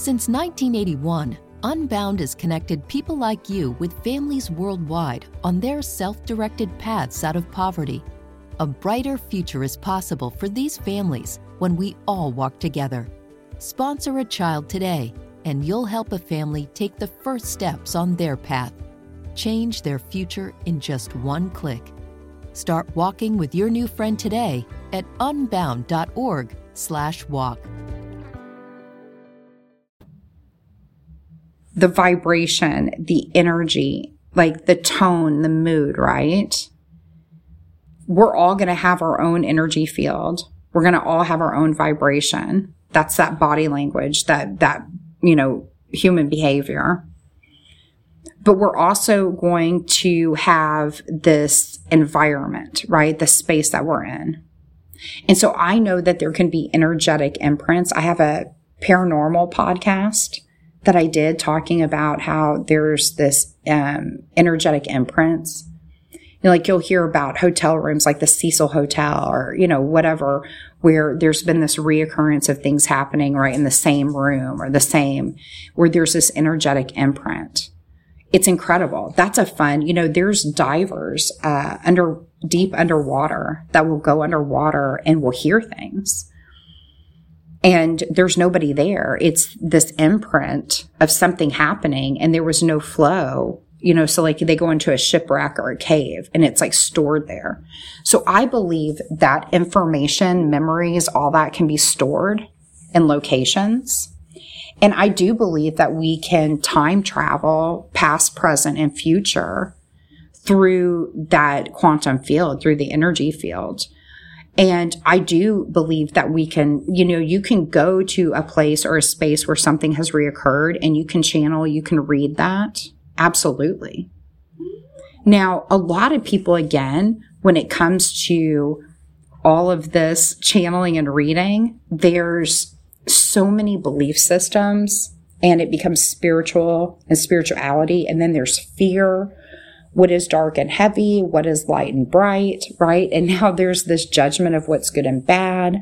Since 1981, Unbound has connected people like you with families worldwide on their self-directed paths out of poverty. A brighter future is possible for these families when we all walk together. Sponsor a child today, and you'll help a family take the first steps on their path. Change their future in just one click. Start walking with your new friend today at unbound.org/walk. The vibration, the energy, like the tone, the mood, right? We're all going to have our own energy field. We're going to all have our own vibration. That's that body language, that human behavior. But we're also going to have this environment, right? The space that we're in. And so I know that there can be energetic imprints. I have a paranormal podcast that I did talking about how there's this energetic imprints. You'll hear about hotel rooms like the Cecil Hotel or, whatever, where there's been this reoccurrence of things happening right in the same room or where there's this energetic imprint. It's incredible. That's a fun, there's divers deep underwater that will go underwater and will hear things. And there's nobody there. It's this imprint of something happening and there was no flow, so like they go into a shipwreck or a cave and it's like stored there. So I believe that information, memories, all that can be stored in locations. And I do believe that we can time travel past, present, and future through that quantum field, through the energy field. And I do believe that we can, you can go to a place or a space where something has reoccurred and you can channel, you can read that. Absolutely. Now, a lot of people, again, when it comes to all of this channeling and reading, there's so many belief systems and it becomes spiritual and spirituality. And then there's fear. What is dark and heavy? What is light and bright, right? And now there's this judgment of what's good and bad.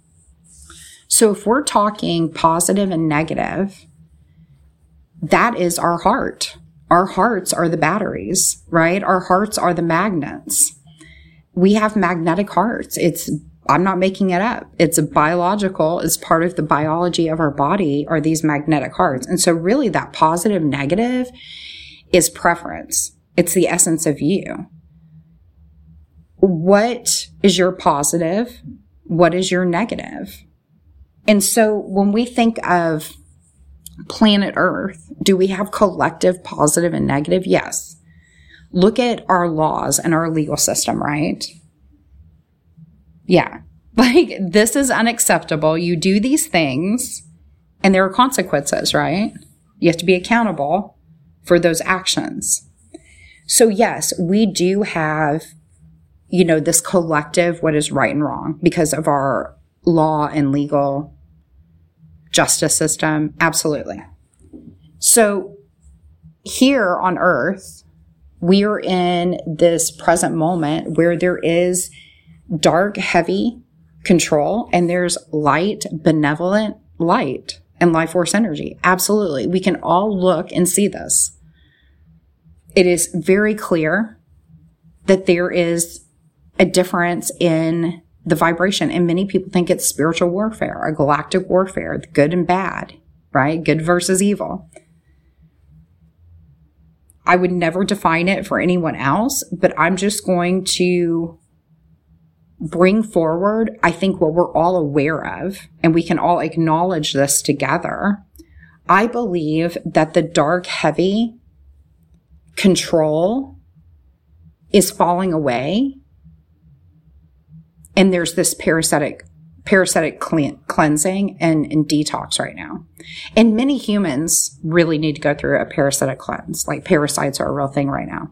So if we're talking positive and negative, that is our heart. Our hearts are the batteries, right? Our hearts are the magnets. We have magnetic hearts. I'm not making it up. It's biological. It's part of the biology of our body are these magnetic hearts. And so really that positive, negative is preference. It's the essence of you. What is your positive? What is your negative? And so when we think of planet Earth, do we have collective positive and negative? Yes. Look at our laws and our legal system, right? Yeah. Like, this is unacceptable. You do these things and there are consequences, right? You have to be accountable for those actions. So yes, we do have, this collective, what is right and wrong because of our law and legal justice system. Absolutely. So here on Earth, we are in this present moment where there is dark, heavy control and there's light, benevolent light and life force energy. Absolutely. We can all look and see this. It is very clear that there is a difference in the vibration. And many people think it's spiritual warfare, a galactic warfare, the good and bad, right? Good versus evil. I would never define it for anyone else, but I'm just going to bring forward, I think, what we're all aware of, and we can all acknowledge this together. I believe that the dark, heavy control is falling away. And there's this parasitic cleansing and detox right now. And many humans really need to go through a parasitic cleanse. Like parasites are a real thing right now.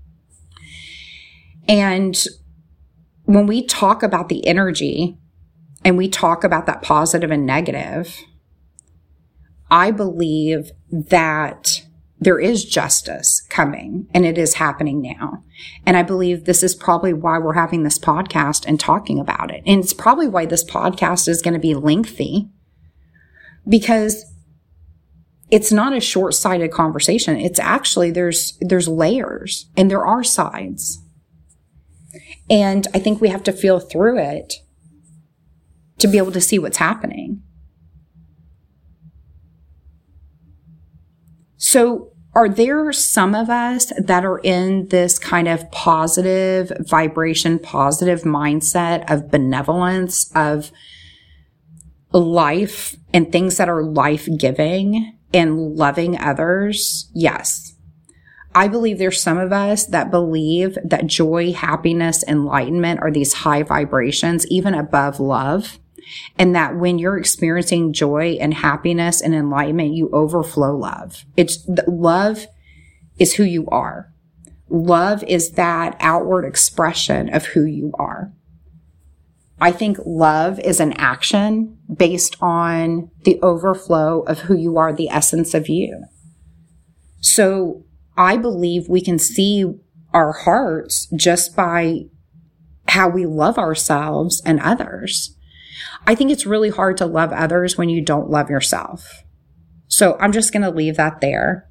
And when we talk about the energy and we talk about that positive and negative, I believe that there is justice coming and it is happening now. And I believe this is probably why we're having this podcast and talking about it. And it's probably why this podcast is going to be lengthy, because it's not a short-sighted conversation. It's actually, there's layers and there are sides. And I think we have to feel through it to be able to see what's happening. So are there some of us that are in this kind of positive vibration, positive mindset of benevolence, of life and things that are life-giving and loving others? Yes. I believe there's some of us that believe that joy, happiness, enlightenment are these high vibrations, even above love. And that when you're experiencing joy and happiness and enlightenment, you overflow love. Love is who you are. Love is that outward expression of who you are. I think love is an action based on the overflow of who you are, the essence of you. So I believe we can see our hearts just by how we love ourselves and others. I think it's really hard to love others when you don't love yourself. So I'm just going to leave that there.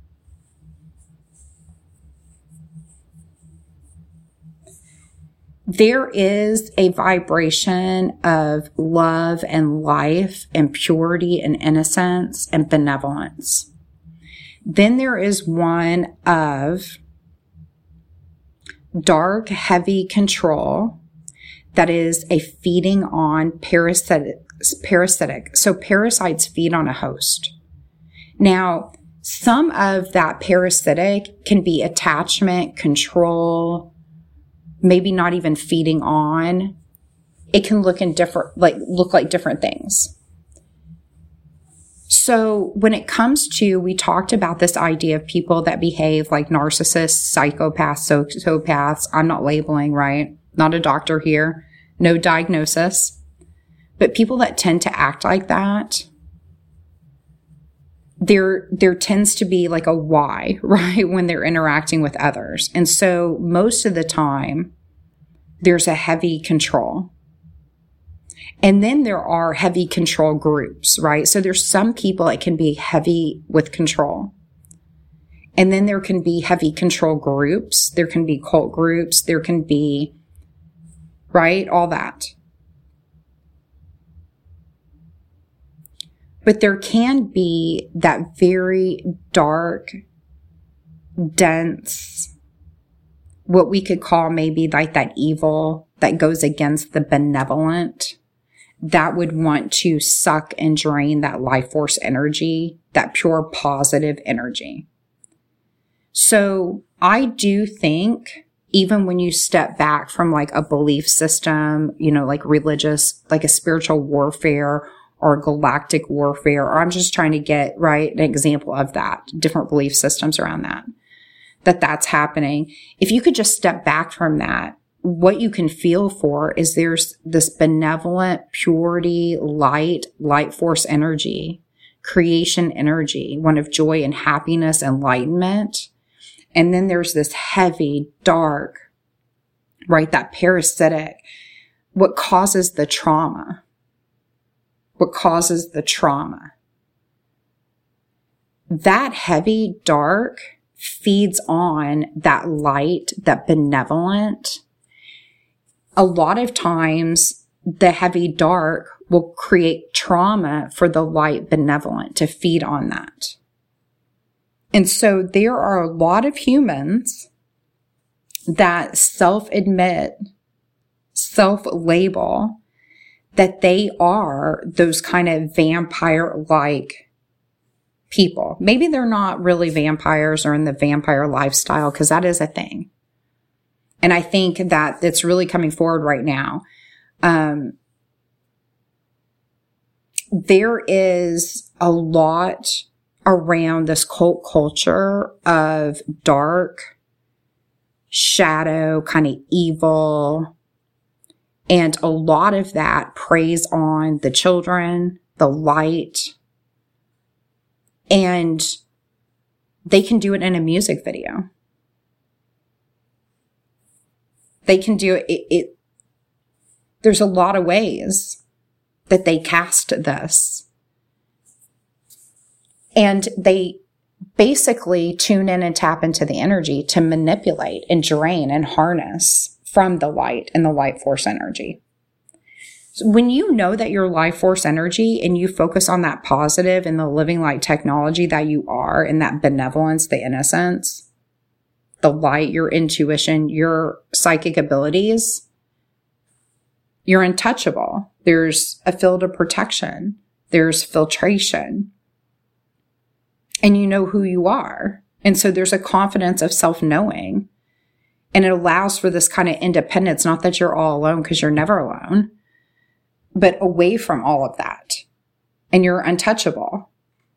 There is a vibration of love and life and purity and innocence and benevolence. Then there is one of dark, heavy control that is a feeding on parasitic. So parasites feed on a host. Now, some of that parasitic can be attachment, control, maybe not even feeding on. It can look like different things. So when it comes to, we talked about this idea of people that behave like narcissists, psychopaths, sociopaths. I'm not labeling, right? Not a doctor here. No diagnosis. But people that tend to act like that, there tends to be like a why, right? When they're interacting with others. And so most of the time, there's a heavy control. And then there are heavy control groups, right? So there's some people that can be heavy with control. And then there can be heavy control groups. There can be cult groups. There can be, right? All that. But there can be that very dark, dense, what we could call maybe like that evil that goes against the benevolent, that would want to suck and drain that life force energy, that pure positive energy. So I do think even when you step back from like a belief system, like religious, like a spiritual warfare or galactic warfare, or I'm just trying to get, right, an example of that, different belief systems around that's happening. If you could just step back from that, what you can feel for is there's this benevolent purity, light force energy, creation energy, one of joy and happiness, enlightenment. And then there's this heavy, dark, right, that parasitic, what causes the trauma. That heavy, dark feeds on that light, that benevolent. A lot of times, the heavy dark will create trauma for the light benevolent to feed on that. And so there are a lot of humans that self-admit, self-label that they are those kind of vampire-like people. Maybe they're not really vampires or in the vampire lifestyle, because that is a thing. And I think that it's really coming forward right now. There is a lot around this cult culture of dark, shadow, kind of evil. And a lot of that preys on the children, the light. And they can do it in a music video. They can do it. There's a lot of ways that they cast this. And they basically tune in and tap into the energy to manipulate and drain and harness from the light and the light force energy. So when you know that you're life force energy and you focus on that positive and the living light technology that you are, and that benevolence, the innocence, the light, your intuition, your psychic abilities, you're untouchable. There's a field of protection. There's filtration. And you know who you are. And so there's a confidence of self-knowing. And it allows for this kind of independence, not that you're all alone, because you're never alone, but away from all of that. And you're untouchable.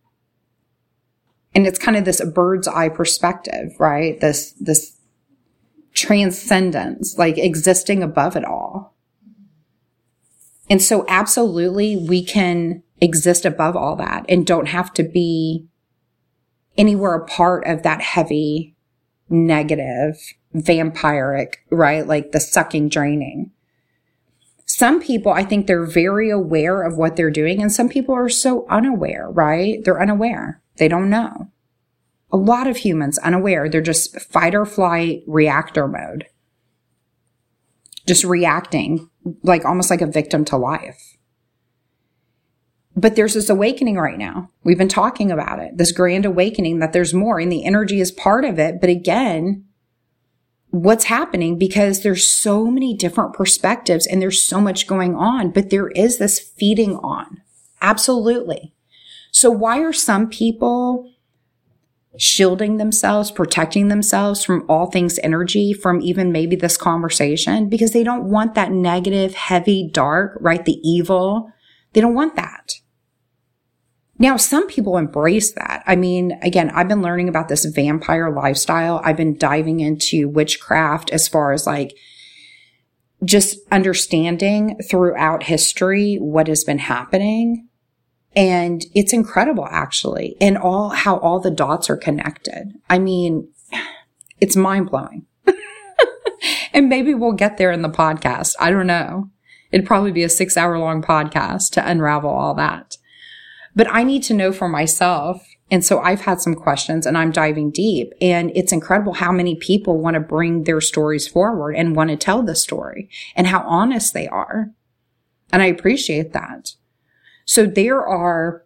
And it's kind of this bird's eye perspective, right? This transcendence, like existing above it all. And so absolutely we can exist above all that and don't have to be anywhere a part of that heavy, negative, vampiric, right? Like the sucking, draining. Some people, I think they're very aware of what they're doing, and some people are so unaware, right? They're unaware. They don't know. A lot of humans unaware. They're just fight or flight reactor mode. Just reacting, like almost like a victim to life. But there's this awakening right now. We've been talking about it. This grand awakening that there's more, and the energy is part of it. But again, what's happening, because there's so many different perspectives and there's so much going on, but there is this feeding on. Absolutely. So why are some people shielding themselves, protecting themselves from all things energy, from even maybe this conversation? Because they don't want that negative, heavy, dark, right? The evil. They don't want that. Now, some people embrace that. I mean, again, I've been learning about this vampire lifestyle. I've been diving into witchcraft as far as like just understanding throughout history what has been happening. And it's incredible, actually, and how all the dots are connected. I mean, it's mind-blowing. And maybe we'll get there in the podcast. I don't know. It'd probably be a 6-hour-long podcast to unravel all that. But I need to know for myself. And so I've had some questions and I'm diving deep. And it's incredible how many people want to bring their stories forward and want to tell the story and how honest they are. And I appreciate that. So there are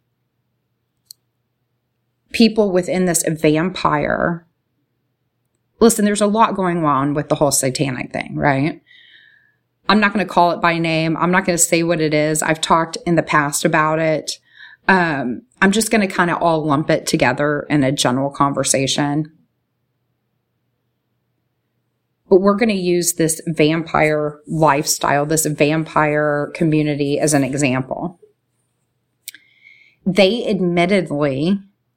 people within this vampire. Listen, there's a lot going on with the whole satanic thing, right? I'm not going to call it by name. I'm not going to say what it is. I've talked in the past about it. I'm just going to kind of all lump it together in a general conversation. But we're going to use this vampire lifestyle, this vampire community as an example. They admittedly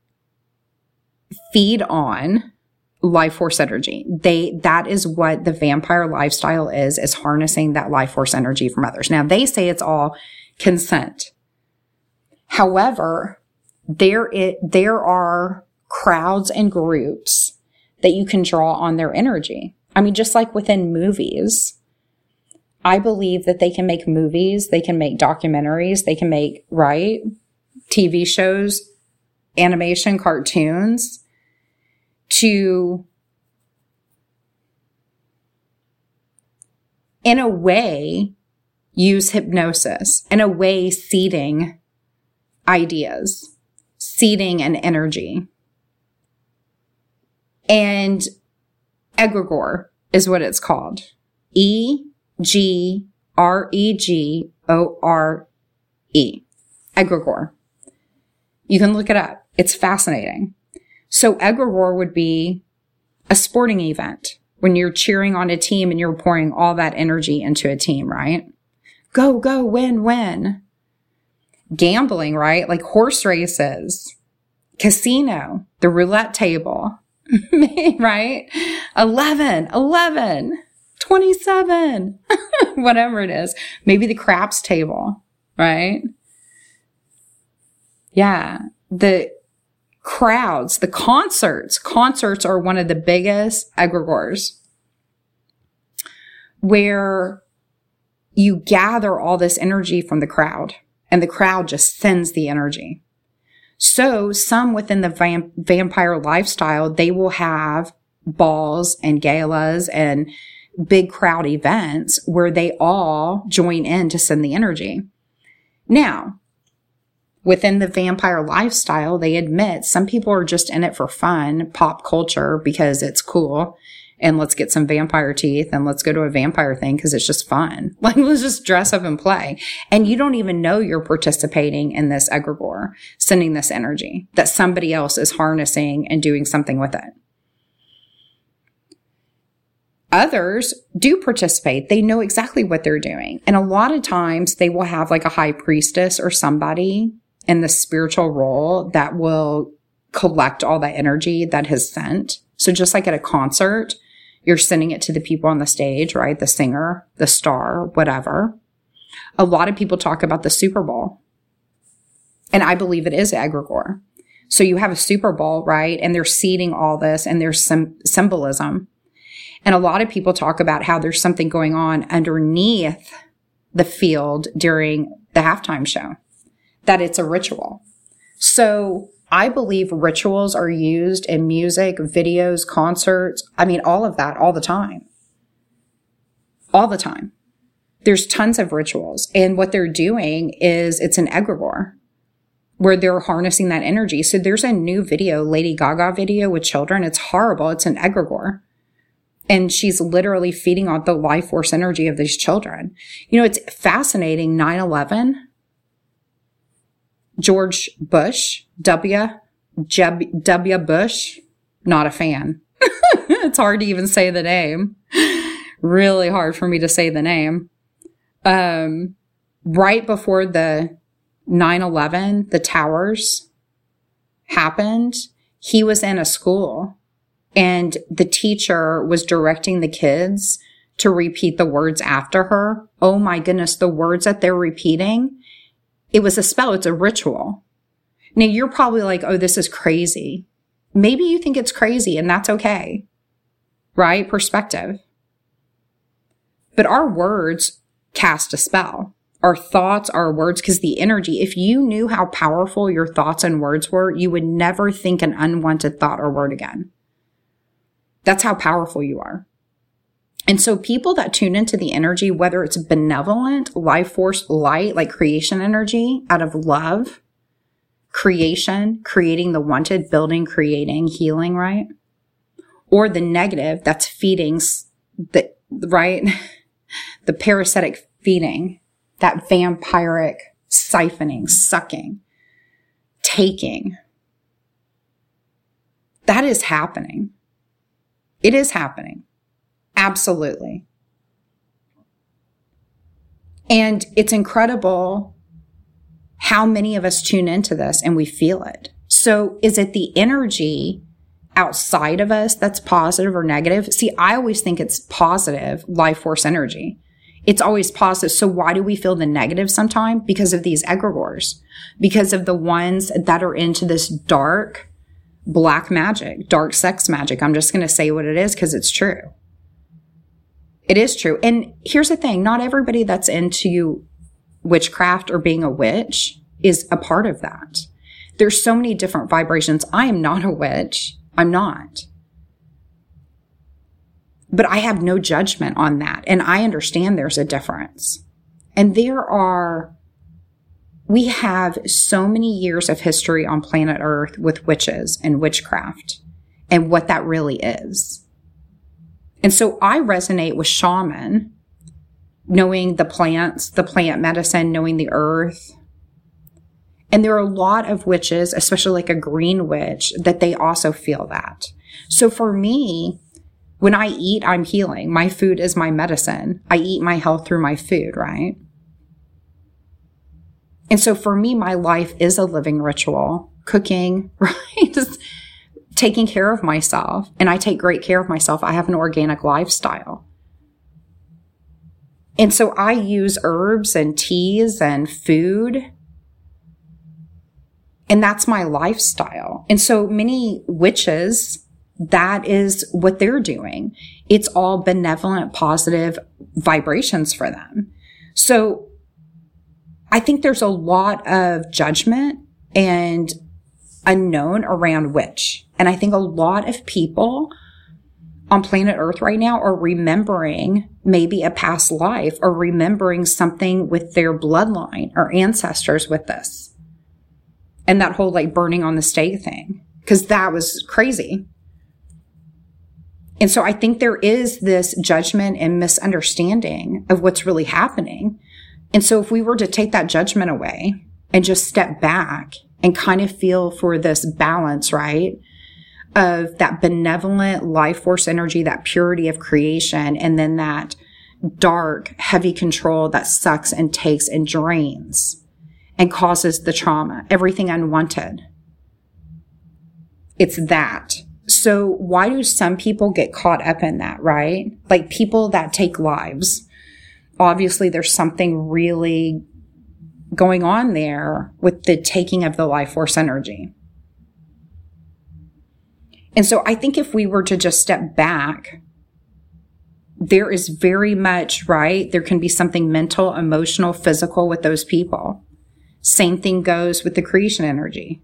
feed on life force energy. That is what the vampire lifestyle is harnessing that life force energy from others. Now, they say it's all consent. However, there are crowds and groups that you can draw on their energy. I mean, just like within movies, I believe that they can make movies, they can make documentaries, they can make, right, TV shows, animation, cartoons, to, in a way, use hypnosis, in a way, seeding ideas, seeding an energy. And egregore is what it's called. EGREGORE. Egregore. You can look it up. It's fascinating. So egregore would be a sporting event when you're cheering on a team and you're pouring all that energy into a team, right? Go, go, win, win. Gambling, right? Like horse races, casino, the roulette table, right? 11, 27, whatever it is. Maybe the craps table, right? Yeah. The crowds, the concerts. Concerts are one of the biggest egregores where you gather all this energy from the crowd and the crowd just sends the energy. So some within the vampire lifestyle, they will have balls and galas and big crowd events where they all join in to send the energy. Now, within the vampire lifestyle, they admit some people are just in it for fun, pop culture, because it's cool. And let's get some vampire teeth and let's go to a vampire thing because it's just fun. Like, let's just dress up and play. And you don't even know you're participating in this egregore, sending this energy that somebody else is harnessing and doing something with it. Others do participate. They know exactly what they're doing. And a lot of times they will have like a high priestess or somebody in the spiritual role that will collect all that energy that has sent. So just like at a concert, you're sending it to the people on the stage, right? The singer, the star, whatever. A lot of people talk about the Super Bowl. And I believe it is egregore. So you have a Super Bowl, right? And they're seeding all this and there's some symbolism. And a lot of people talk about how there's something going on underneath the field during the halftime show, that it's a ritual. So I believe rituals are used in music, videos, concerts. I mean, all of that all the time. All the time. There's tons of rituals. And what they're doing is it's an egregore where they're harnessing that energy. So there's a new video, Lady Gaga video with children. It's horrible. It's an egregore. And she's literally feeding on the life force energy of these children. You know, it's fascinating. 9/11. George Bush, W. Bush, not a fan. It's hard to even say the name. Really hard for me to say the name. Right before the 9/11, the towers happened, he was in a school and the teacher was directing the kids to repeat the words after her. Oh my goodness, the words that they're repeating. It was a spell. It's a ritual. Now, you're probably like, oh, this is crazy. Maybe you think it's crazy, and that's okay. Right? Perspective. But our words cast a spell. Our thoughts, our words, because the energy, if you knew how powerful your thoughts and words were, you would never think an unwanted thought or word again. That's how powerful you are. And so people that tune into the energy, whether it's benevolent, life force, light, like creation energy out of love, creation, creating the wanted, building, creating, healing, right? Or the negative that's feeding the, right? The parasitic feeding, that vampiric siphoning, sucking, taking. That is happening. It is happening. Absolutely. And it's incredible how many of us tune into this and we feel it. So is it the energy outside of us that's positive or negative? See, I always think it's positive life force energy. It's always positive. So why do we feel the negative sometimes? Because of these egregores, because of the ones that are into this dark black magic, dark sex magic. I'm just going to say what it is because it's true. It is true. And here's the thing. Not everybody that's into witchcraft or being a witch is a part of that. There's so many different vibrations. I am not a witch. I'm not. But I have no judgment on that. And I understand there's a difference. And we have so many years of history on planet Earth with witches and witchcraft and what that really is. And so I resonate with shaman, knowing the plants, the plant medicine, knowing the earth. And there are a lot of witches, especially like a green witch, that they also feel that. So for me, when I eat, I'm healing. My food is my medicine. I eat my health through my food, right? And so for me, my life is a living ritual, cooking, right? Just taking care of myself. And I take great care of myself. I have an organic lifestyle. And so I use herbs and teas and food. And that's my lifestyle. And so many witches, that is what they're doing. It's all benevolent, positive vibrations for them. So I think there's a lot of judgment and unknown around which. And I think a lot of people on planet Earth right now are remembering maybe a past life or remembering something with their bloodline or ancestors with this. And that whole like burning on the stake thing, because that was crazy. And so I think there is this judgment and misunderstanding of what's really happening. And so if we were to take that judgment away and just step back and kind of feel for this balance, right, of that benevolent life force energy, that purity of creation, and then that dark, heavy control that sucks and takes and drains and causes the trauma, everything unwanted. It's that. So why do some people get caught up in that, right? Like people that take lives. Obviously, there's something really going on there with the taking of the life force energy. And so I think if we were to just step back, there is very much, right? There can be something mental, emotional, physical with those people. Same thing goes with the creation energy.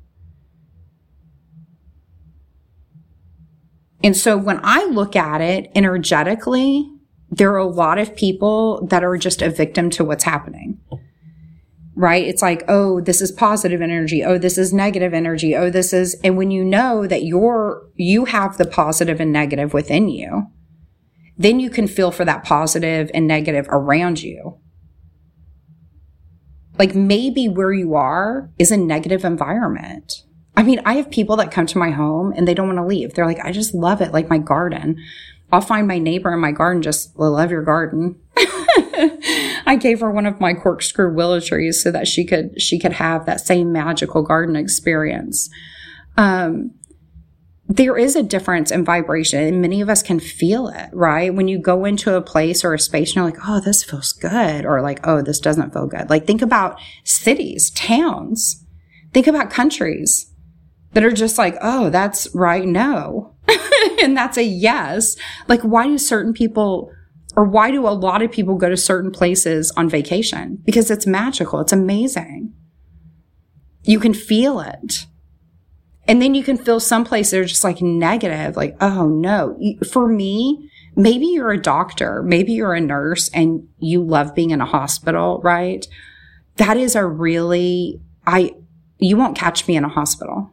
And so when I look at it energetically, there are a lot of people that are just a victim to what's happening, right? It's like, oh, this is positive energy. Oh, this is negative energy. Oh, this is, and when you know that you have the positive and negative within you, then you can feel for that positive and negative around you. Like maybe where you are is a negative environment. I mean, I have people that come to my home and they don't want to leave. They're like, I just love it. Like my garden. I'll find my neighbor in my garden, just love your garden. I gave her one of my corkscrew willow trees so that she could have that same magical garden experience. There is a difference in vibration, and many of us can feel it, right? When you go into a place or a space and you're like, oh, this feels good, or like, oh, this doesn't feel good. Like think about cities, towns, think about countries that are just like, oh, that's right, no. And that's a yes. Like, why do certain people, or why do a lot of people go to certain places on vacation? Because it's magical. It's amazing. You can feel it. And then you can feel some places that are just like negative, like, oh no. For me, maybe you're a doctor, maybe you're a nurse and you love being in a hospital, right? That is a really, you won't catch me in a hospital.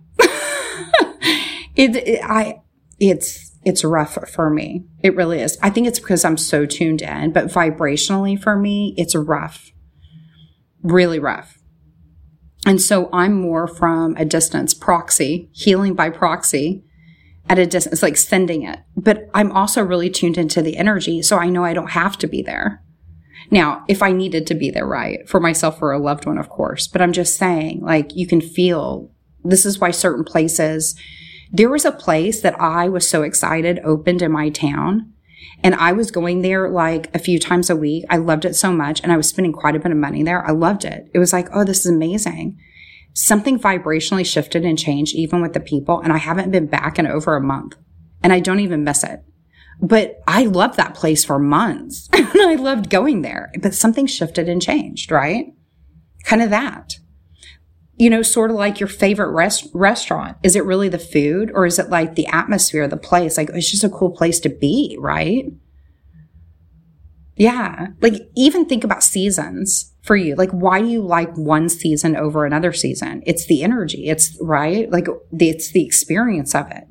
It's rough for me. It really is. I think it's because I'm so tuned in, but vibrationally for me, it's rough, really rough. And so I'm more from a distance, proxy, healing by proxy at a distance, like sending it. But I'm also really tuned into the energy, so I know I don't have to be there. Now, if I needed to be there, right, for myself or a loved one, of course. But I'm just saying, like, you can feel, this is why certain places, there was a place that I was so excited opened in my town. And I was going there like a few times a week. I loved it so much. And I was spending quite a bit of money there. I loved it. It was like, oh, this is amazing. Something vibrationally shifted and changed even with the people. And I haven't been back in over a month. And I don't even miss it. But I loved that place for months. And I loved going there. But something shifted and changed, right? Kind of that. You know, sort of like your favorite restaurant. Is it really the food, or is it like the atmosphere, the place? Like, it's just a cool place to be, right? Yeah. Like, even think about seasons for you. Like, why do you like one season over another season? It's the energy. It's right. Like, it's the experience of it.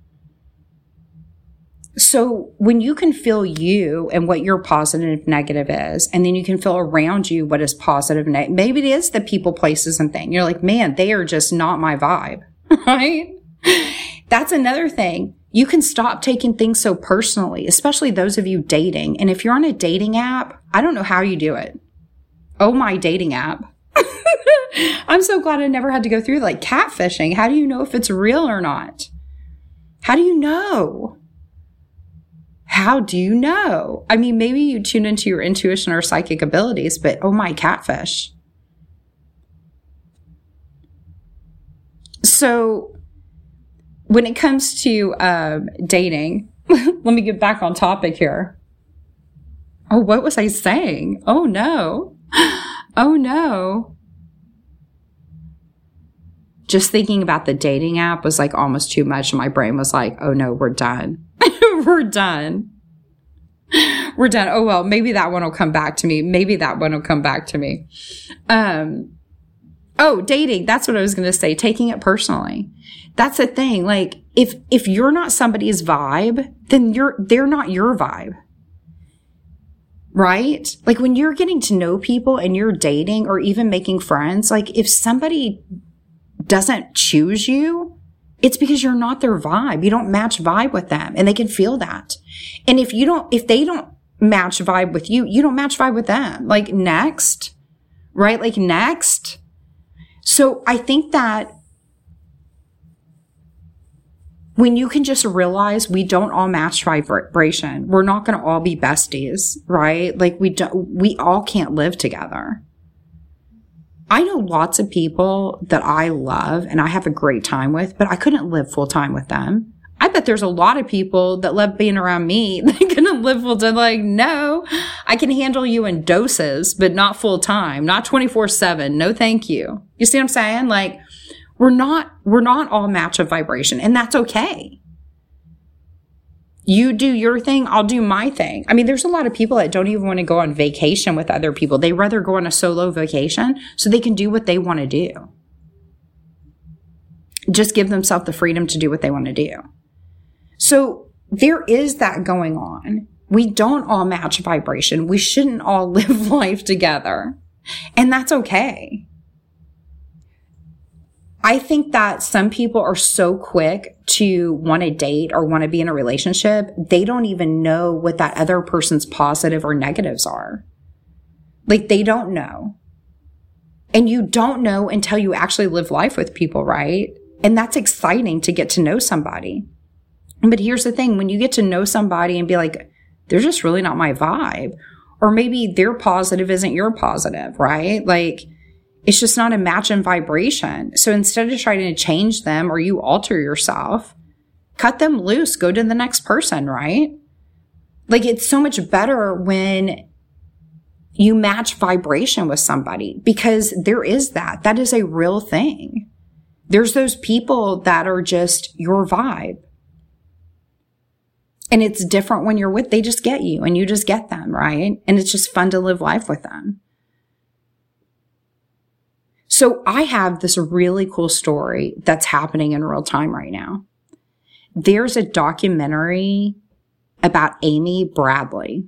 So when you can feel you and what your positive negative is, and then you can feel around you what is positive negative, maybe it is the people, places, and thing. You're like, man, they are just not my vibe, right? That's another thing. You can stop taking things so personally, especially those of you dating. And if you're on a dating app, I don't know how you do it. Oh, my dating app. I'm so glad I never had to go through like catfishing. How do you know if it's real or not? How do you know? How do you know? I mean, maybe you tune into your intuition or psychic abilities, but oh my, catfish. So when it comes to dating, let me get back on topic here. Oh, what was I saying? Oh no. Oh no. just thinking about the dating app was like almost too much. And my brain was like, oh no, we're done. We're done. We're done. Oh, well, maybe that one will come back to me. Maybe that one will come back to me. Oh, dating. That's what I was going to say. Taking it personally. That's the thing. Like, if you're not somebody's vibe, then they're not your vibe. Right? Like when you're getting to know people and you're dating or even making friends, like if somebody doesn't choose you, it's because you're not their vibe. You don't match vibe with them and they can feel that. And if they don't match vibe with you, you don't match vibe with them. Like next, right? Like next. So I think that when you can just realize we don't all match vibration, we're not going to all be besties, right? Like we all can't live together. I know lots of people that I love and I have a great time with, but I couldn't live full time with them. I bet there's a lot of people that love being around me that couldn't live full time. Like, no, I can handle you in doses, but not full time, not 24/7. No, thank you. You see what I'm saying? Like, we're not all match of vibration, and that's okay. You do your thing, I'll do my thing. I mean, there's a lot of people that don't even want to go on vacation with other people. They rather go on a solo vacation so they can do what they want to do. Just give themselves the freedom to do what they want to do. So there is that going on. We don't all match vibration. We shouldn't all live life together. And that's okay. I think that some people are so quick to want to date or want to be in a relationship, they don't even know what that other person's positive or negatives are. Like they don't know. And you don't know until you actually live life with people, right? And that's exciting to get to know somebody. But here's the thing, when you get to know somebody and be like, they're just really not my vibe, or maybe their positive isn't your positive, right? Like, it's just not a match in vibration. So instead of trying to change them or you alter yourself, cut them loose, go to the next person, right? Like it's so much better when you match vibration with somebody because there is that. That is a real thing. There's those people that are just your vibe. And it's different when you're with, they just get you and you just get them, right? And it's just fun to live life with them. So I have this really cool story that's happening in real time right now. There's a documentary about Amy Bradley.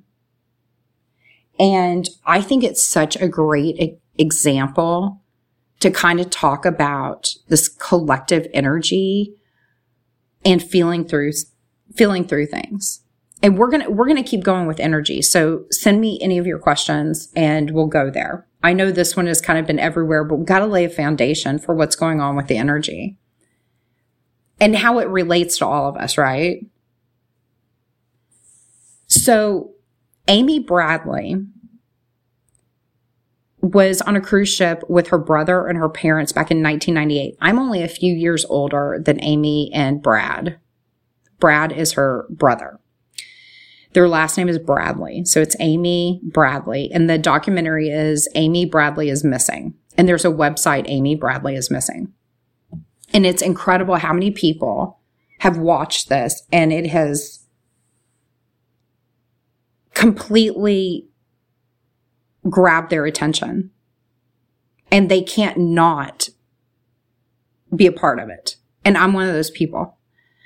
And I think it's such a great example to kind of talk about this collective energy and feeling through things. And we're going to keep going with energy. So send me any of your questions and we'll go there. I know this one has kind of been everywhere, but we've got to lay a foundation for what's going on with the energy and how it relates to all of us, right? So Amy Bradley was on a cruise ship with her brother and her parents back in 1998. I'm only a few years older than Amy and Brad. Brad is her brother. Their last name is Bradley. So it's Amy Bradley. And the documentary is Amy Bradley is Missing. And there's a website, Amy Bradley is Missing. And it's incredible how many people have watched this and it has completely grabbed their attention. And they can't not be a part of it. And I'm one of those people.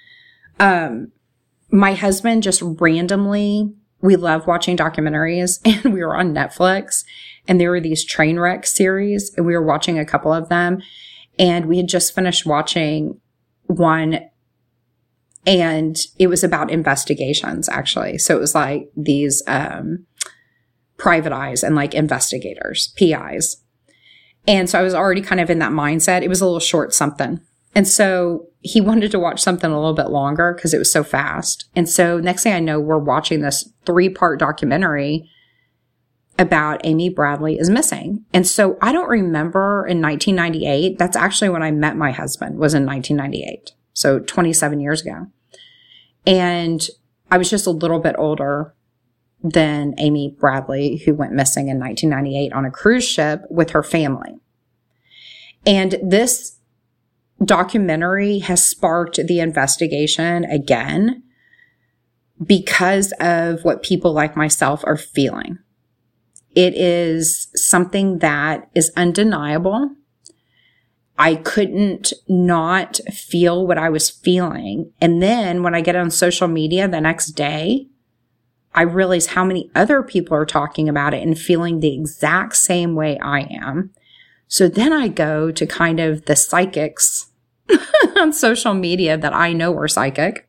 My husband just randomly, we love watching documentaries, and we were on Netflix and there were these train wreck series and we were watching a couple of them, and we had just finished watching one and it was about investigations actually. So it was like these, private eyes and like investigators, PIs. And so I was already kind of in that mindset. It was a little short something. And so he wanted to watch something a little bit longer because it was so fast. And so next thing I know, we're watching this 3-part documentary about Amy Bradley is Missing. And so I don't remember in 1998, that's actually when I met my husband, was in 1998. So 27 years ago. And I was just a little bit older than Amy Bradley, who went missing in 1998 on a cruise ship with her family. And this documentary has sparked the investigation again because of what people like myself are feeling. It is something that is undeniable. I couldn't not feel what I was feeling. And then when I get on social media the next day, I realize how many other people are talking about it and feeling the exact same way I am. So then I go to kind of the psychics on social media that I know are psychic.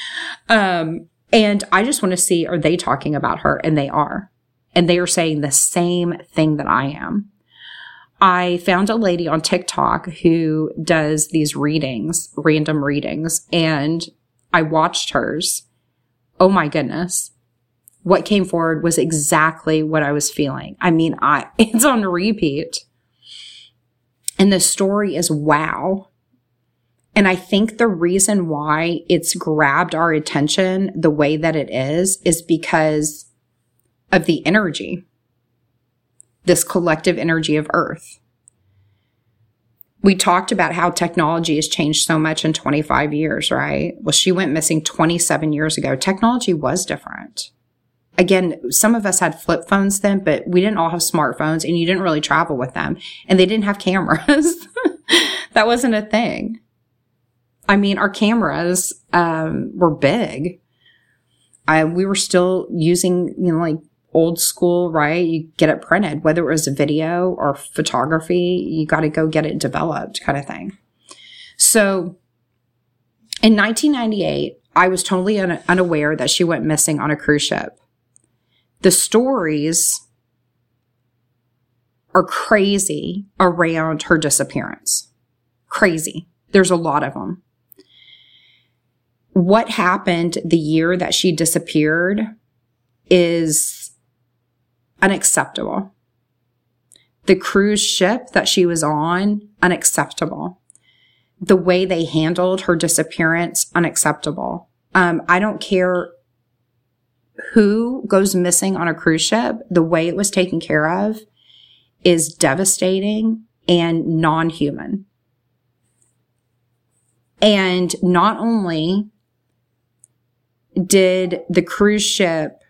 And I just want to see, are they talking about her? And they are. And they are saying the same thing that I am. I found a lady on TikTok who does these readings, random readings, and I watched hers. Oh my goodness. What came forward was exactly what I was feeling. I mean, it's on repeat. And the story is wow. And I think the reason why it's grabbed our attention the way that it is because of the energy, this collective energy of Earth. We talked about how technology has changed so much in 25 years, right? Well, she went missing 27 years ago. Technology was different. Again, some of us had flip phones then, but we didn't all have smartphones and you didn't really travel with them. And they didn't have cameras. That wasn't a thing. I mean, our cameras were big. We were still using, like old school, right? You get it printed, whether it was a video or photography, you got to go get it developed kind of thing. So in 1998, I was totally unaware that she went missing on a cruise ship. The stories are crazy around her disappearance. Crazy. There's a lot of them. What happened the year that she disappeared is unacceptable. The cruise ship that she was on, unacceptable. The way they handled her disappearance, unacceptable. I don't care who goes missing on a cruise ship. The way it was taken care of is devastating and non-human. And not only did the cruise ship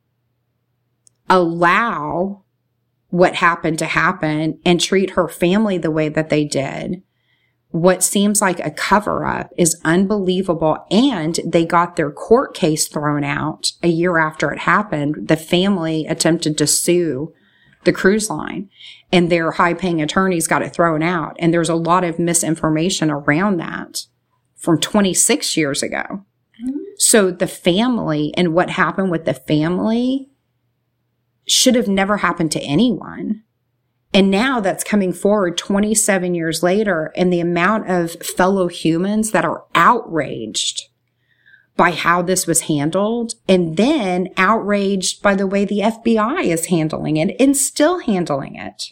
allow what happened to happen and treat her family the way that they did, what seems like a cover-up is unbelievable. And they got their court case thrown out a year after it happened. The family attempted to sue the cruise line and their high-paying attorneys got it thrown out. And there's a lot of misinformation around that from 26 years ago. So the family and what happened with the family should have never happened to anyone. And now that's coming forward 27 years later, and the amount of fellow humans that are outraged by how this was handled, and then outraged by the way the FBI is handling it and still handling it.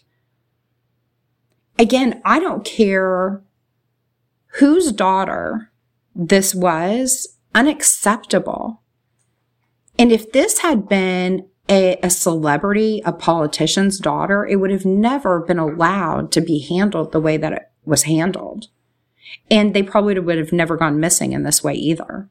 Again, I don't care whose daughter this was, unacceptable. And if this had been a celebrity, a politician's daughter, it would have never been allowed to be handled the way that it was handled. And they probably would have never gone missing in this way either.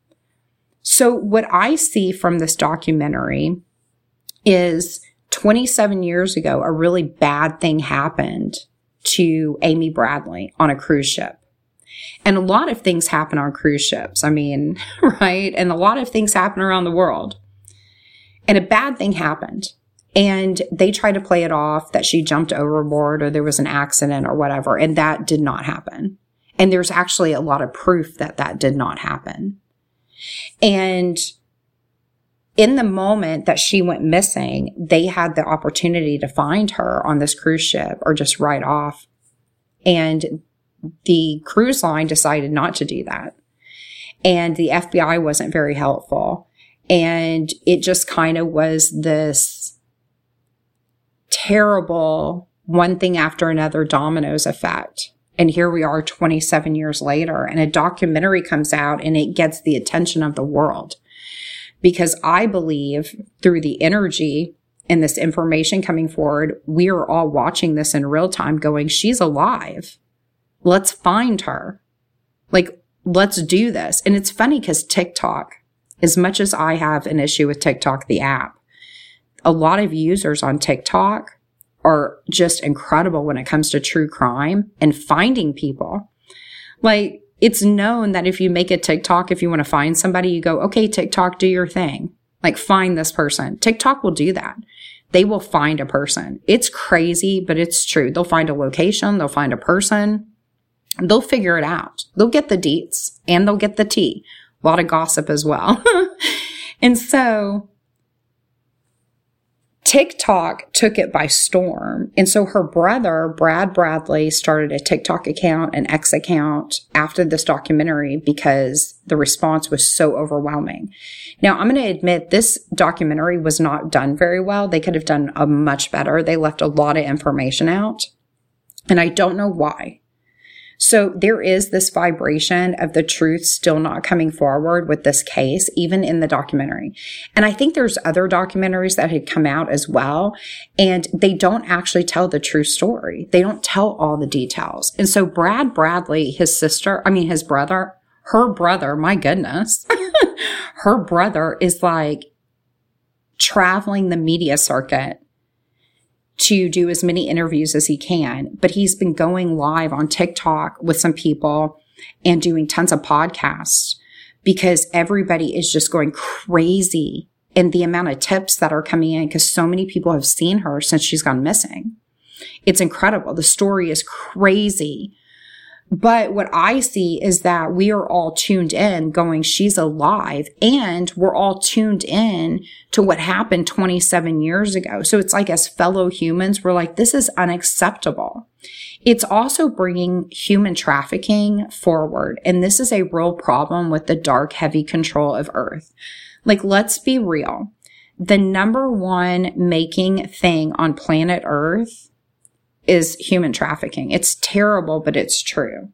So what I see from this documentary is 27 years ago, a really bad thing happened to Amy Bradley on a cruise ship. And a lot of things happen on cruise ships. I mean, right? And a lot of things happen around the world. And a bad thing happened. And they tried to play it off that she jumped overboard or there was an accident or whatever. And that did not happen. And there's actually a lot of proof that that did not happen. And in the moment that she went missing, they had the opportunity to find her on this cruise ship or just ride off. And the cruise line decided not to do that. And the FBI wasn't very helpful. And it just kind of was this terrible one thing after another dominoes effect. And here we are 27 years later, and a documentary comes out and it gets the attention of the world. Because I believe through the energy and this information coming forward, we are all watching this in real time going, she's alive. Let's find her. Like, let's do this. And it's funny because TikTok, as much as I have an issue with TikTok, the app, a lot of users on TikTok are just incredible when it comes to true crime and finding people. Like, it's known that if you make a TikTok, if you want to find somebody, you go, okay, TikTok, do your thing. Like, find this person. TikTok will do that. They will find a person. It's crazy, but it's true. They'll find a location. They'll find a person. They'll figure it out. They'll get the deets and they'll get the tea. A lot of gossip as well. And so TikTok took it by storm. And so her brother, Brad Bradley, started a TikTok account, an X account after this documentary because the response was so overwhelming. Now, I'm going to admit this documentary was not done very well. They could have done a much better. They left a lot of information out, and I don't know why. So there is this vibration of the truth still not coming forward with this case, even in the documentary. And I think there's other documentaries that had come out as well, and they don't actually tell the true story. They don't tell all the details. And so Brad Bradley, his brother, her brother, my goodness, her brother is like traveling the media circuit to do as many interviews as he can. But he's been going live on TikTok with some people and doing tons of podcasts because everybody is just going crazy in the amount of tips that are coming in because so many people have seen her since she's gone missing. It's incredible. The story is crazy. But what I see is that we are all tuned in going, she's alive, and we're all tuned in to what happened 27 years ago. So it's like as fellow humans, we're like, this is unacceptable. It's also bringing human trafficking forward. And this is a real problem with the dark, heavy control of Earth. Like, let's be real. The number one making thing on planet Earth is human trafficking. It's terrible, but it's true.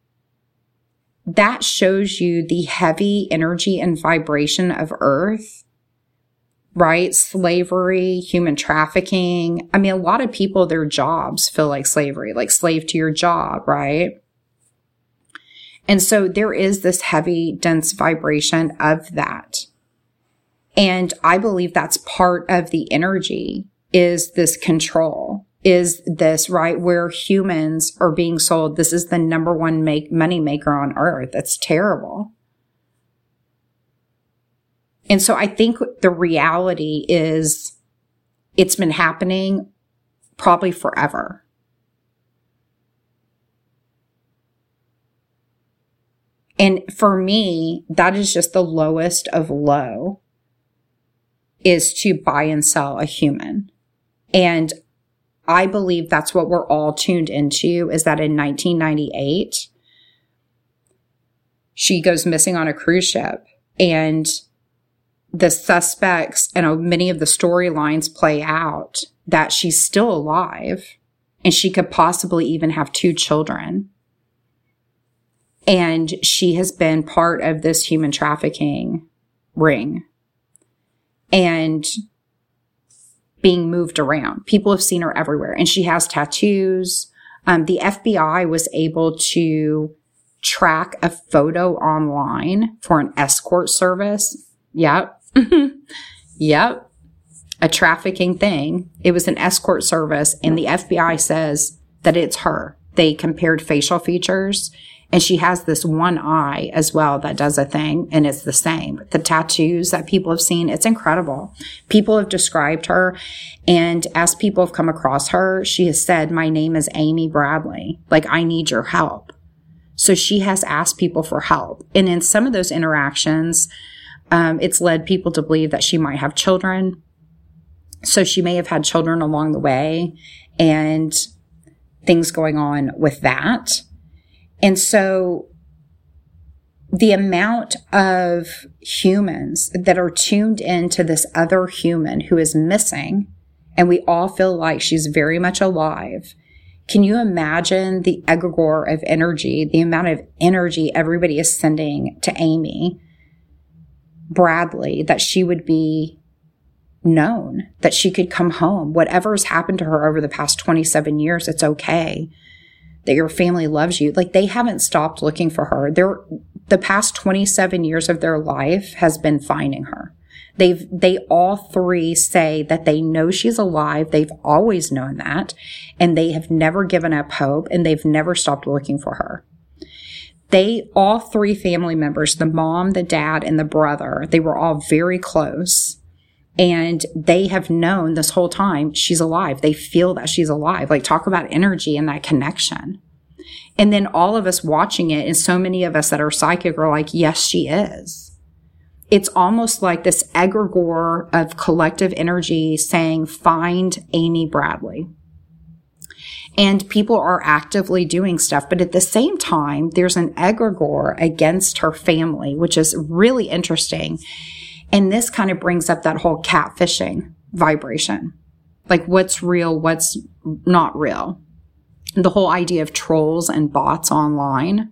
That shows you the heavy energy and vibration of Earth, right? Slavery, human trafficking. I mean, a lot of people, their jobs feel like slavery, like slave to your job, right? And so there is this heavy, dense vibration of that. And I believe that's part of the energy is this control. Is this, right, where humans are being sold. This is the number one money maker on Earth. That's terrible. And so I think the reality is it's been happening probably forever. And for me, that is just the lowest of low, is to buy and sell a human. And I believe that's what we're all tuned into, is that in 1998, she goes missing on a cruise ship, and the suspects and many of the storylines play out that she's still alive and she could possibly even have 2 children. And she has been part of this human trafficking ring and being moved around. People have seen her everywhere, and she has tattoos. The FBI was able to track a photo online for an escort service. Yep. Yep. A trafficking thing. It was an escort service, and the FBI says that it's her. They compared facial features, and she has this one eye as well that does a thing, and it's the same. The tattoos that people have seen, it's incredible. People have described her, and as people have come across her, she has said, my name is Amy Bradley. Like, I need your help. So she has asked people for help. And in some of those interactions, it's led people to believe that she might have children. So she may have had children along the way and things going on with that. And so the amount of humans that are tuned into this other human who is missing, and we all feel like she's very much alive. Can you imagine the egregore of energy, the amount of energy everybody is sending to Amy Bradley, that she would be known, that she could come home? Whatever's happened to her over the past 27 years, it's okay. that your family loves you. Like, they haven't stopped looking for her. The past 27 years of their life has been finding her. They all three say that they know she's alive. They've always known that, and they have never given up hope, and they've never stopped looking for her. All three family members, the mom, the dad, and the brother, they were all very close, and they have known this whole time she's alive. They feel that she's alive. Like, talk about energy and that connection. And then all of us watching it, and so many of us that are psychic are like, yes, she is. It's almost like this egregore of collective energy saying, find Amy Bradley. And people are actively doing stuff. But at the same time, there's an egregore against her family, which is really interesting. And this kind of brings up that whole catfishing vibration. Like, what's real, what's not real. The whole idea of trolls and bots online.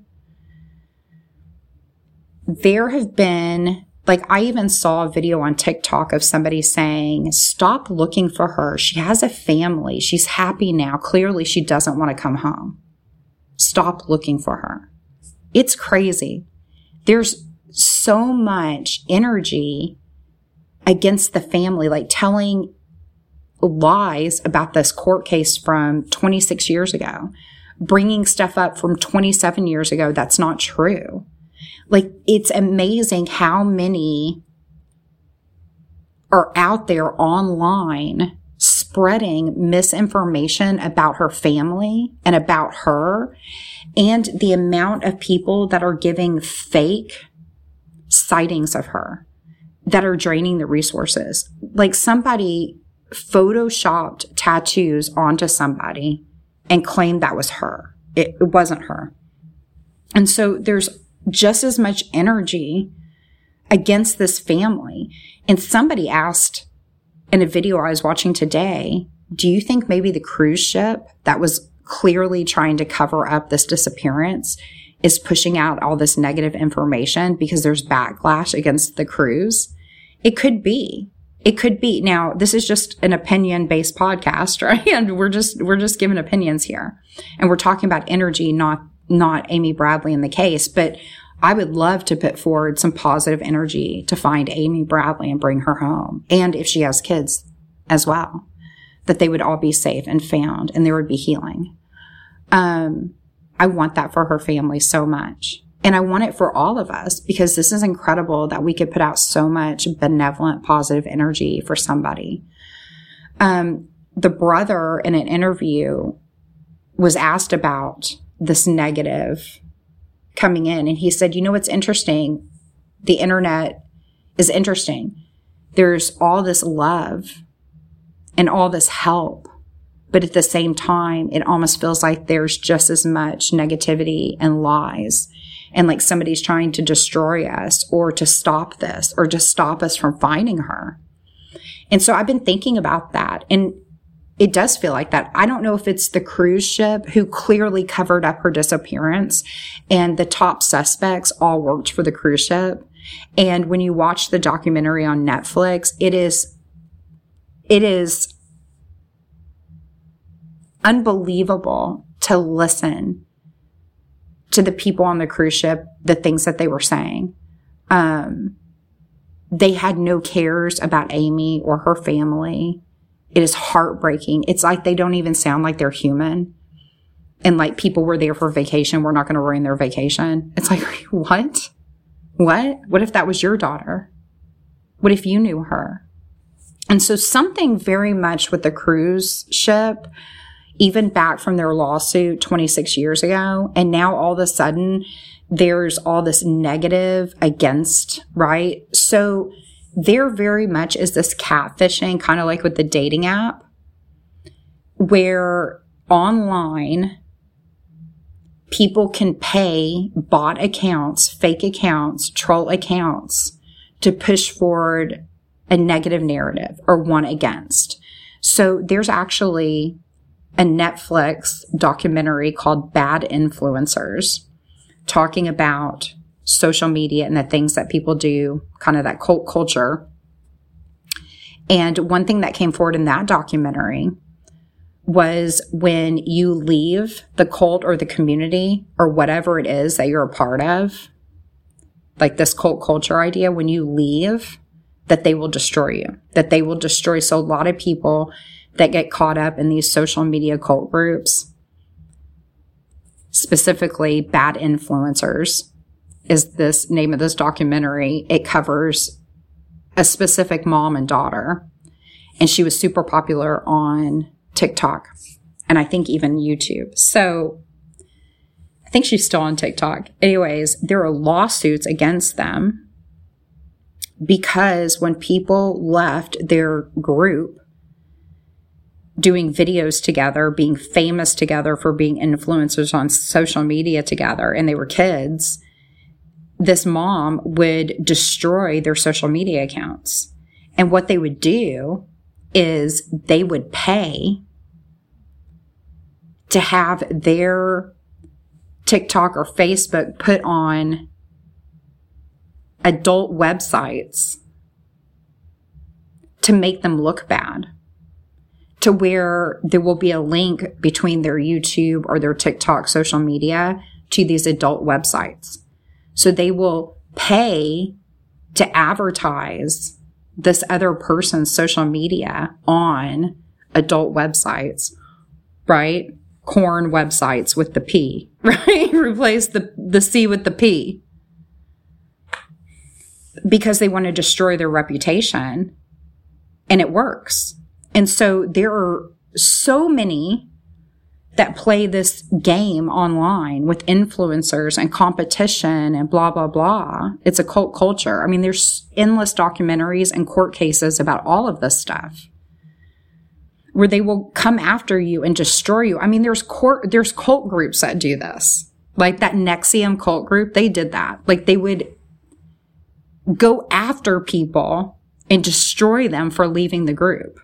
There have been... Like, I even saw a video on TikTok of somebody saying, stop looking for her. She has a family. She's happy now. Clearly, she doesn't want to come home. Stop looking for her. It's crazy. There's so much energy against the family, like telling lies about this court case from 26 years ago, bringing stuff up from 27 years ago that's not true. Like, it's amazing how many are out there online spreading misinformation about her family and about her, and the amount of people that are giving fake sightings of her that are draining the resources. Like, somebody photoshopped tattoos onto somebody and claimed that was her. It wasn't her. And so there's just as much energy against this family. And somebody asked in a video I was watching today, do you think maybe the cruise ship that was clearly trying to cover up this disappearance is pushing out all this negative information because there's backlash against the cruise? It could be. It could be. Now, this is just an opinion-based podcast, right? And we're just giving opinions here. And we're talking about energy, not Amy Bradley in the case, but I would love to put forward some positive energy to find Amy Bradley and bring her home. And if she has kids as well, that they would all be safe and found and there would be healing. I want that for her family so much. And I want it for all of us because this is incredible that we could put out so much benevolent, positive energy for somebody. The brother in an interview was asked about this negative coming in. And he said, you know, what's interesting? The internet is interesting. There's all this love and all this help. But at the same time, it almost feels like there's just as much negativity and lies. And like somebody's trying to destroy us or to stop this or to stop us from finding her. And so I've been thinking about that. And it does feel like that. I don't know if it's the cruise ship who clearly covered up her disappearance and the top suspects all worked for the cruise ship. And when you watch the documentary on Netflix, it is unbelievable to listen to the people on the cruise ship, the things that they were saying. They had no cares about Amy or her family. It is heartbreaking. It's like they don't even sound like they're human. And like people were there for vacation. We're not going to ruin their vacation. It's like, what? What if that was your daughter? What if you knew her? And so something very much with the cruise ship, even back from their lawsuit 26 years ago. And now all of a sudden there's all this negative against, right? So there very much is this catfishing, kind of like with the dating app, where online people can pay bot accounts, fake accounts, troll accounts to push forward a negative narrative or one against. So there's actually a Netflix documentary called Bad Influencers talking about social media and the things that people do, kind of that cult culture. And one thing that came forward in that documentary was when you leave the cult or the community or whatever it is that you're a part of, like this cult culture idea, when you leave, that they will destroy you, that they will destroy. So a lot of people that get caught up in these social media cult groups, specifically bad influencers, is this name of this documentary. It covers a specific mom and daughter, and she was super popular on TikTok, and I think even YouTube. So I think she's still on TikTok. Anyways, there are lawsuits against them because when people left their group doing videos together, being famous together for being influencers on social media together, and they were kids, this mom would destroy their social media accounts. And what they would do is they would pay to have their TikTok or Facebook put on adult websites to make them look bad, to where there will be a link between their YouTube or their TikTok social media to these adult websites. So they will pay to advertise this other person's social media on adult websites, right? Corn websites with the P, right? Replace the C with the P. Because they want to destroy their reputation, and it works. And so there are so many that play this game online with influencers and competition and blah, blah, blah. It's a cult culture. I mean, there's endless documentaries and court cases about all of this stuff where they will come after you and destroy you. I mean, there's cult groups that do this. Like that NXIVM cult group, they did that. Like they would go after people and destroy them for leaving the group.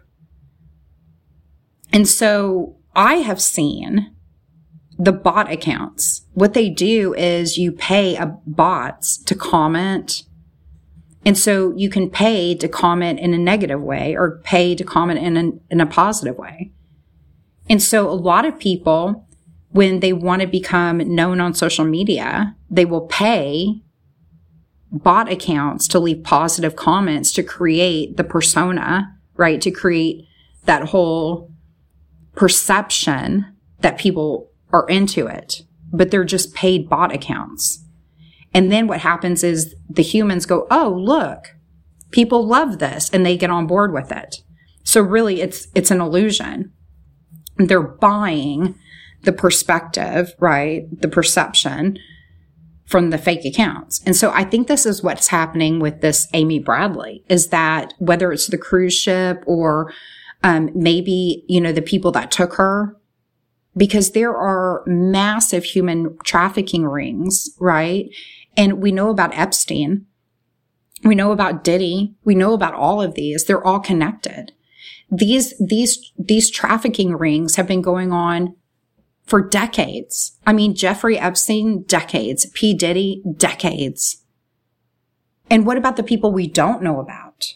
And so I have seen the bot accounts. What they do is you pay bots to comment. And so you can pay to comment in a negative way or pay to comment in a positive way. And so a lot of people, when they want to become known on social media, they will pay bot accounts to leave positive comments to create the persona, right? To create that whole perception that people are into it, but they're just paid bot accounts. And then what happens is the humans go, oh, look, people love this, and they get on board with it. So really it's an illusion. They're buying the perspective, right? The perception from the fake accounts. And so I think this is what's happening with this Amy Bradley, is that whether it's the cruise ship or maybe, the people that took her, because there are massive human trafficking rings, right? And we know about Epstein. We know about Diddy. We know about all of these. They're all connected. These trafficking rings have been going on for decades. I mean, Jeffrey Epstein, decades. P. Diddy, decades. And what about the people we don't know about?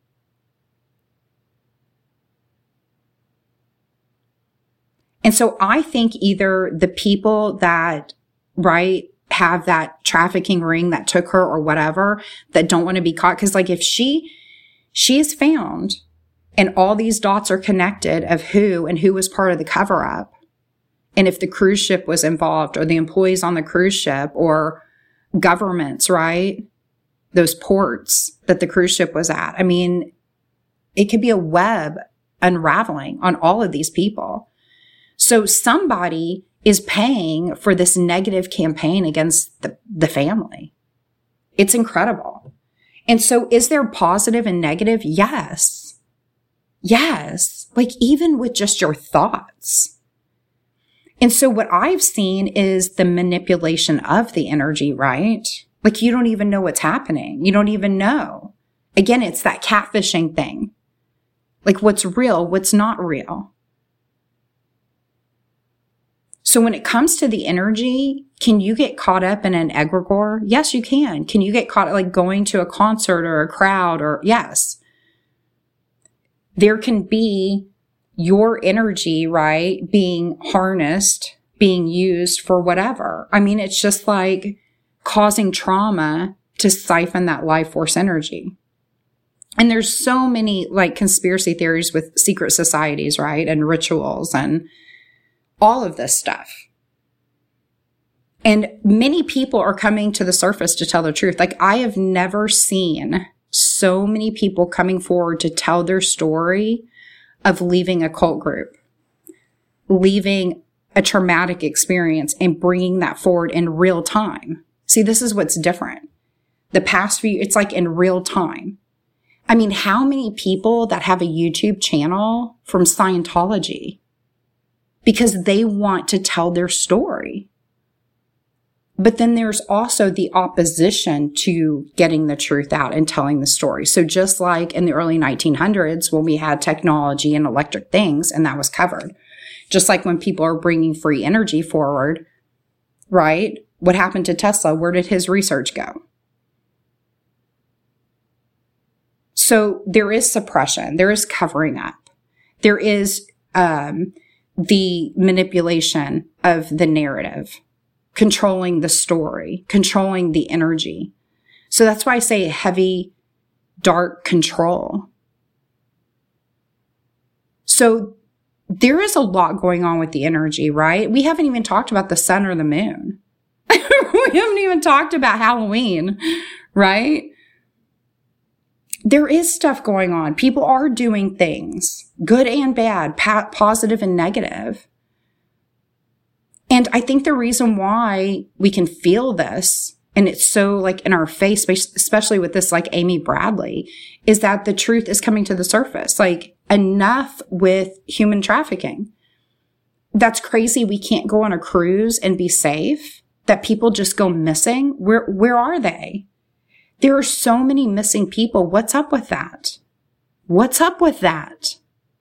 And so I think either the people that, right, have that trafficking ring that took her or whatever, that don't want to be caught. Because like if she is found and all these dots are connected of who was part of the cover up, and if the cruise ship was involved or the employees on the cruise ship or governments, right, those ports that the cruise ship was at, I mean, it could be a web unraveling on all of these people. So somebody is paying for this negative campaign against the family. It's incredible. And so is there positive and negative? Yes. Yes. Like even with just your thoughts. And so what I've seen is the manipulation of the energy, right? Like you don't even know what's happening. You don't even know. Again, it's that catfishing thing. Like what's real, what's not real. So when it comes to the energy, can you get caught up in an egregore? Yes, you can. Can you get caught like going to a concert or a crowd or yes. There can be your energy, right, being harnessed, being used for whatever. I mean, it's just like causing trauma to siphon that life force energy. And there's so many like conspiracy theories with secret societies, right? And rituals and all of this stuff. And many people are coming to the surface to tell the truth. Like, I have never seen so many people coming forward to tell their story of leaving a cult group, leaving a traumatic experience, and bringing that forward in real time. See, this is what's different. The past few, it's like in real time. I mean, how many people that have a YouTube channel from Scientology because they want to tell their story? But then there's also the opposition to getting the truth out and telling the story. So just like in the early 1900s when we had technology and electric things and that was covered, just like when people are bringing free energy forward, right? What happened to Tesla? Where did his research go? So there is suppression. There is covering up. There is the manipulation of the narrative, controlling the story, controlling the energy. So that's why I say heavy, dark control. So there is a lot going on with the energy, right? We haven't even talked about the sun or the moon. We haven't even talked about Halloween, right? There is stuff going on. People are doing things, good and bad, positive and negative. And I think the reason why we can feel this, and it's so like in our face, especially with this like Amy Bradley, is that the truth is coming to the surface. Like, enough with human trafficking. That's crazy. We can't go on a cruise and be safe, that people just go missing. Where are they? There are so many missing people. What's up with that? What's up with that?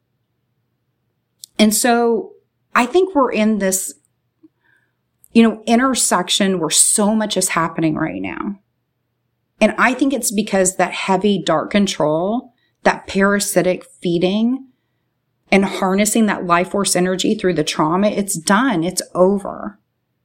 And so I think we're in this, intersection where so much is happening right now. And I think it's because that heavy, dark control, that parasitic feeding and harnessing that life force energy through the trauma, it's done. It's over.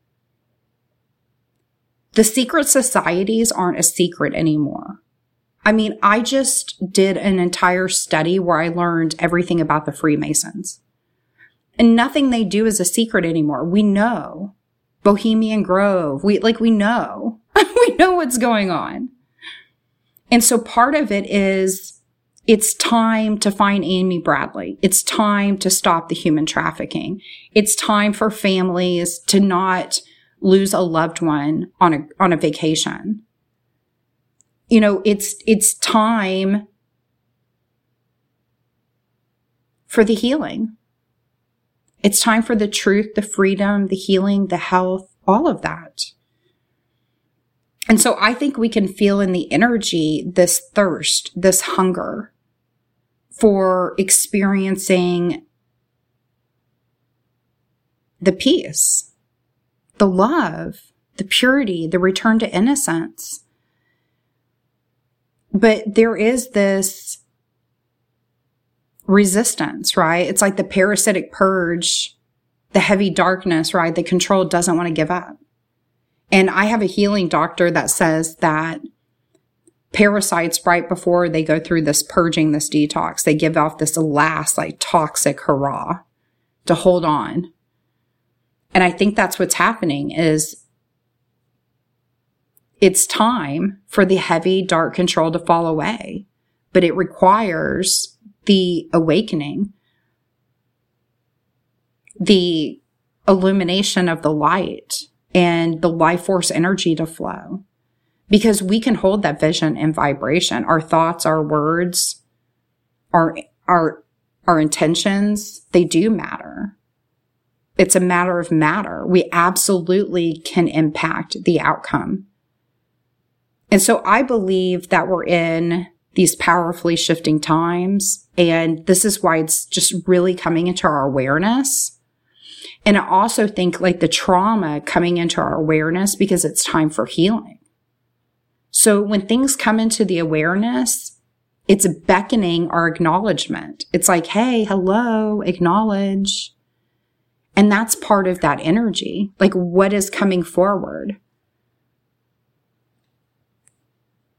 The secret societies aren't a secret anymore. I mean, I just did an entire study where I learned everything about the Freemasons. And nothing they do is a secret anymore. We know. Bohemian Grove. We know. We know what's going on. And so part of it is it's time to find Amy Bradley. It's time to stop the human trafficking. It's time for families to not lose a loved one on a vacation. It's time for the healing. It's time for the truth, the freedom, the healing, the health, all of that. And so I think we can feel in the energy this thirst, this hunger for experiencing the peace, the love, the purity, the return to innocence. But there is this resistance, right? It's like the parasitic purge, the heavy darkness, right? The control doesn't want to give up. And I have a healing doctor that says that parasites, right before they go through this purging, this detox, they give off this last like toxic hurrah to hold on. And I think that's what's happening is it's time for the heavy, dark control to fall away, but it requires the awakening, the illumination of the light and the life force energy to flow, because we can hold that vision and vibration. Our thoughts, our words, our intentions, they do matter. It's a matter of matter. We absolutely can impact the outcome. And so I believe that we're in these powerfully shifting times. And this is why it's just really coming into our awareness. And I also think like the trauma coming into our awareness because it's time for healing. So when things come into the awareness, it's beckoning our acknowledgement. It's like, hey, hello, acknowledge. And that's part of that energy. Like, what is coming forward?